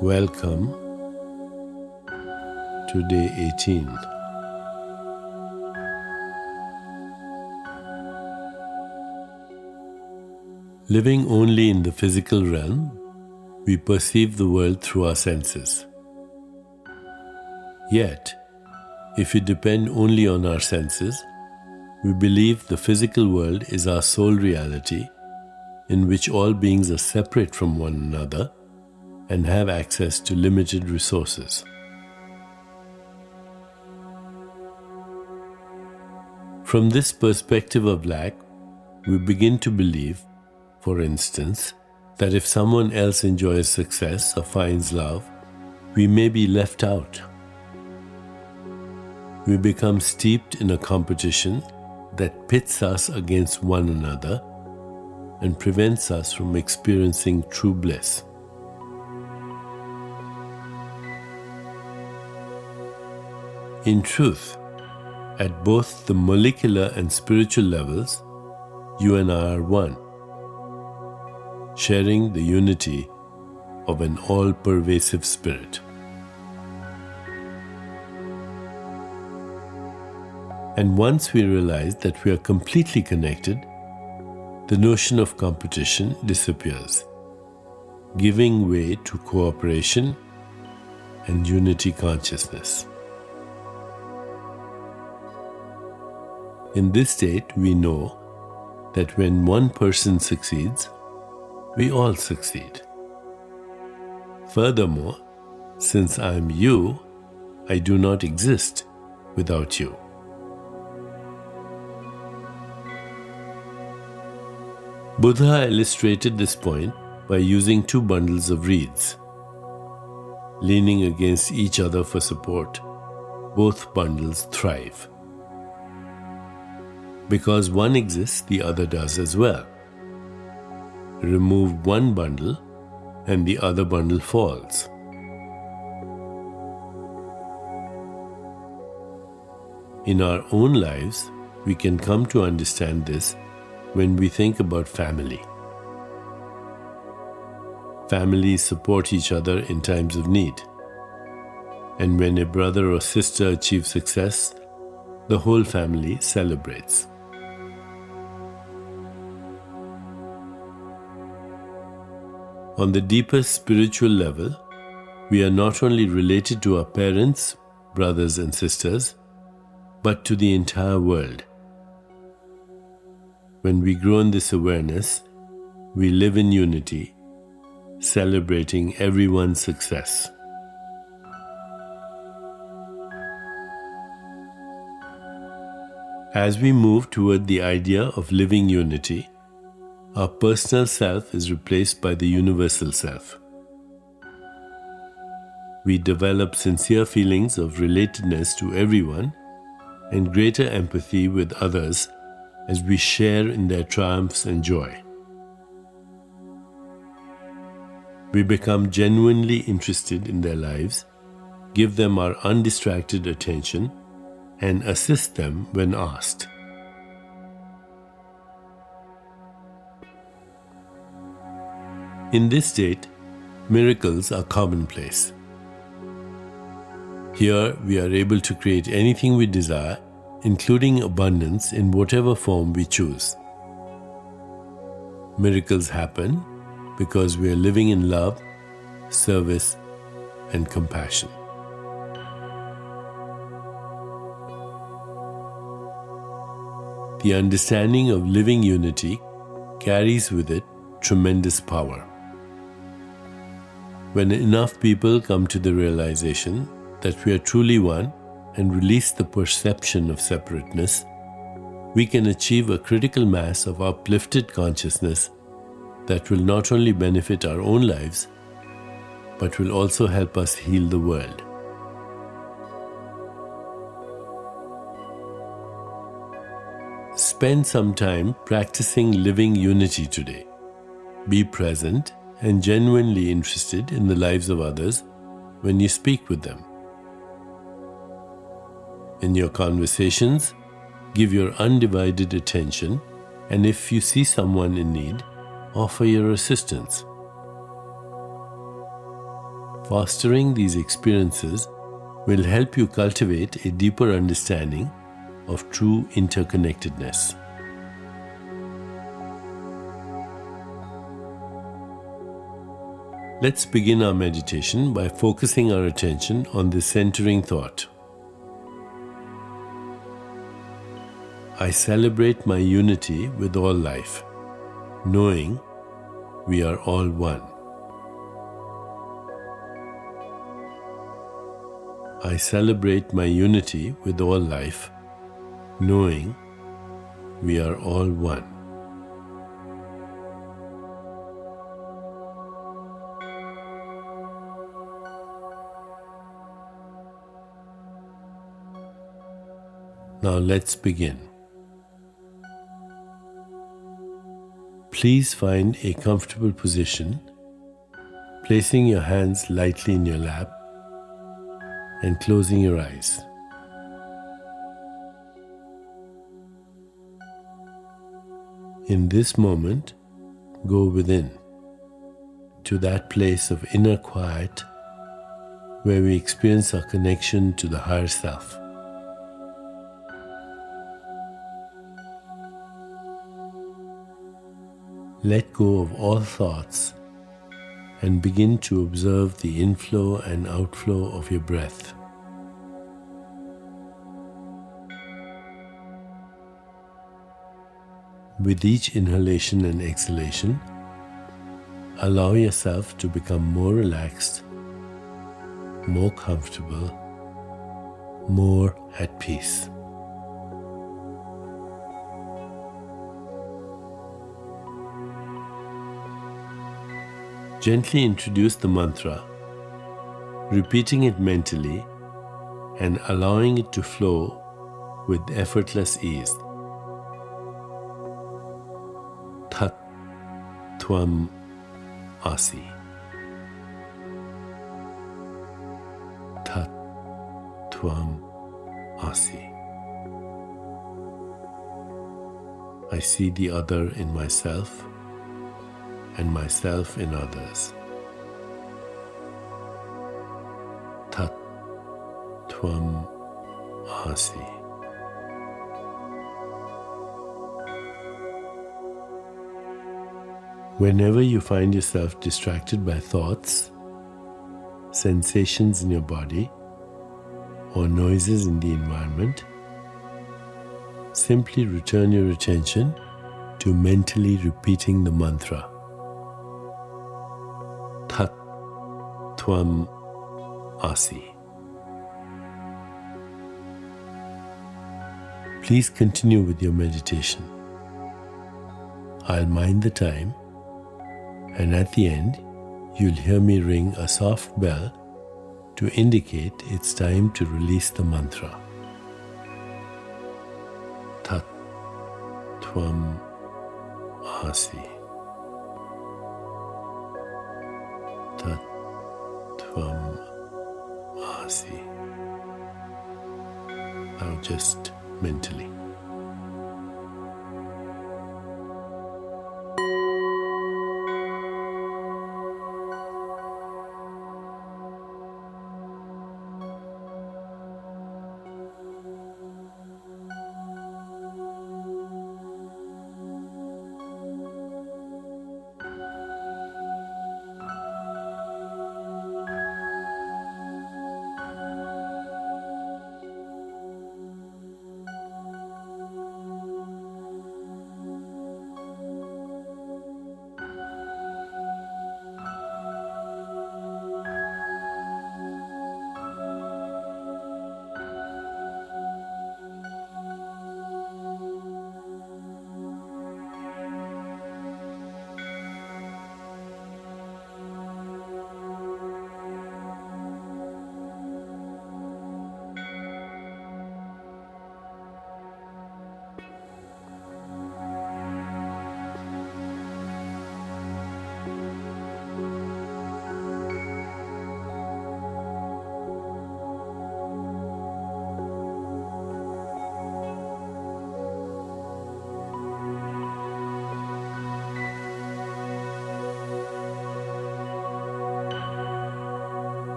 Welcome to day 18. Living only in the physical realm, we perceive the world through our senses. Yet, if we depend only on our senses, we believe the physical world is our sole reality, in which all beings are separate from one another and have access to limited resources. From this perspective of lack, we begin to believe, for instance, that if someone else enjoys success or finds love, we may be left out. We become steeped in a competition that pits us against one another and prevents us from experiencing true bliss. In truth, at both the molecular and spiritual levels, you and I are one, sharing the unity of an all-pervasive spirit. And once we realize that we are completely connected, the notion of competition disappears, giving way to cooperation and unity consciousness. In this state, we know that when one person succeeds, we all succeed. Furthermore, since I am you, I do not exist without you. Buddha illustrated this point by using two bundles of reeds. Leaning against each other for support, both bundles thrive. Because one exists, the other does as well. Remove one bundle, and the other bundle falls. In our own lives, we can come to understand this when we think about family. Families support each other in times of need. And when a brother or sister achieves success, the whole family celebrates. On the deepest spiritual level, we are not only related to our parents, brothers and sisters, but to the entire world. When we grow in this awareness, we live in unity, celebrating everyone's success. As we move toward the idea of living unity, our personal self is replaced by the universal self. We develop sincere feelings of relatedness to everyone and greater empathy with others as we share in their triumphs and joy. We become genuinely interested in their lives, give them our undistracted attention, and assist them when asked. In this state, miracles are commonplace. Here, we are able to create anything we desire, including abundance in whatever form we choose. Miracles happen because we are living in love, service, and compassion. The understanding of living unity carries with it tremendous power. When enough people come to the realization that we are truly one and release the perception of separateness, we can achieve a critical mass of uplifted consciousness that will not only benefit our own lives, but will also help us heal the world. Spend some time practicing living unity today. Be present and genuinely interested in the lives of others when you speak with them. In your conversations, give your undivided attention, and if you see someone in need, offer your assistance. Fostering these experiences will help you cultivate a deeper understanding of true interconnectedness. Let's begin our meditation by focusing our attention on the centering thought. I celebrate my unity with all life, knowing we are all one. I celebrate my unity with all life, knowing we are all one. Now let's begin. Please find a comfortable position, placing your hands lightly in your lap and closing your eyes. In this moment, go within, to that place of inner quiet where we experience our connection to the higher self. Let go of all thoughts and begin to observe the inflow and outflow of your breath. With each inhalation and exhalation, allow yourself to become more relaxed, more comfortable, more at peace. Gently introduce the mantra, repeating it mentally and allowing it to flow with effortless ease. Tat Tvam Asi. Tat Tvam Asi. I see the other in myself and myself in others. Tat Tvam Asi. Whenever you find yourself distracted by thoughts, sensations in your body, or noises in the environment, simply return your attention to mentally repeating the mantra. Tat Tvam Asi. Please continue with your meditation. I'll mind the time, and at the end, you'll hear me ring a soft bell to indicate it's time to release the mantra. Tat Tvam Asi. Tat Tvam Asi. Now just mentally.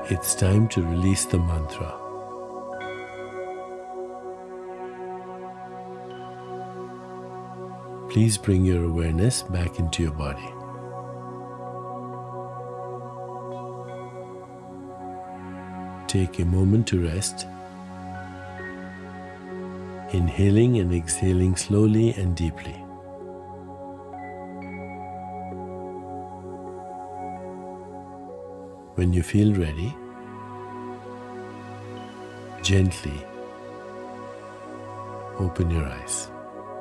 It's time to release the mantra. Please bring your awareness back into your body. Take a moment to rest, inhaling and exhaling slowly and deeply. When you feel ready, gently open your eyes.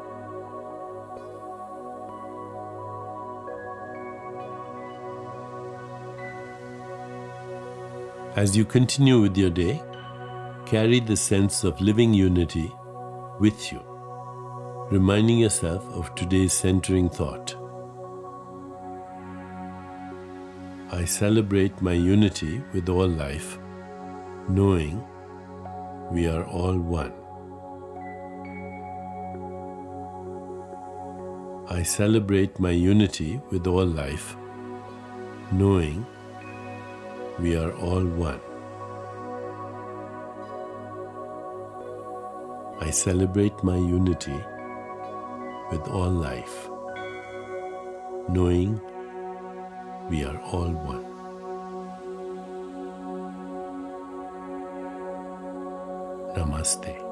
As you continue with your day, carry the sense of living unity with you, reminding yourself of today's centering thought. I celebrate my unity with all life, knowing we are all one. I celebrate my unity with all life, knowing we are all one. I celebrate my unity with all life, knowing we are all one. Namaste.